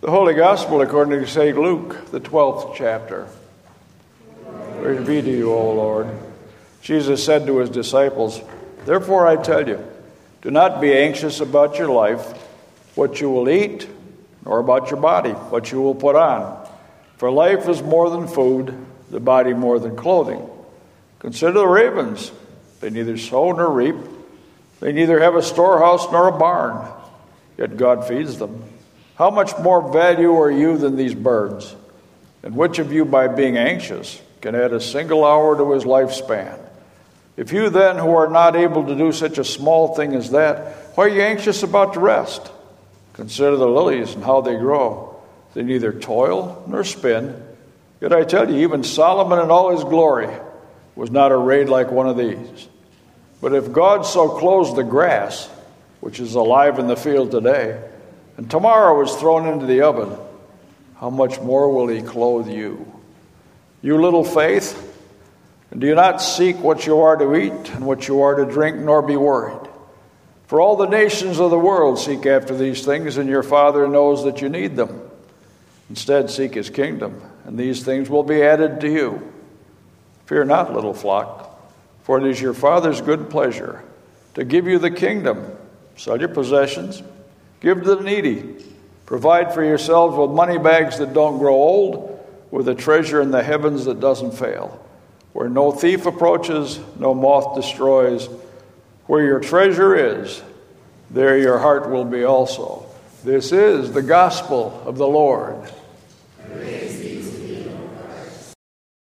The Holy Gospel according to St. Luke, the 12th chapter. Praise be to you, O Lord. Jesus said to his disciples, "Therefore I tell you, do not be anxious about your life, what you will eat, nor about your body, what you will put on. For life is more than food, the body more than clothing. Consider the ravens. They neither sow nor reap. They neither have a storehouse nor a barn, yet God feeds them. How much more value are you than these birds? And which of you, by being anxious, can add a single hour to his lifespan? If you then, who are not able to do such a small thing as that, why are you anxious about the rest? Consider the lilies and how they grow. They neither toil nor spin. Yet I tell you, even Solomon in all his glory was not arrayed like one of these. But if God so clothes the grass, which is alive in the field today, and tomorrow is thrown into the oven, how much more will he clothe you? You little faith, and do you not seek what you are to eat and what you are to drink, nor be worried? For all the nations of the world seek after these things, and your Father knows that you need them. Instead, seek his kingdom, and these things will be added to you. Fear not, little flock, for it is your Father's good pleasure to give you the kingdom. Sell your possessions, give to the needy, provide for yourselves with money bags that don't grow old, with a treasure in the heavens that doesn't fail, where no thief approaches, no moth destroys. Where your treasure is, there your heart will be also." This is the gospel of the Lord. Praise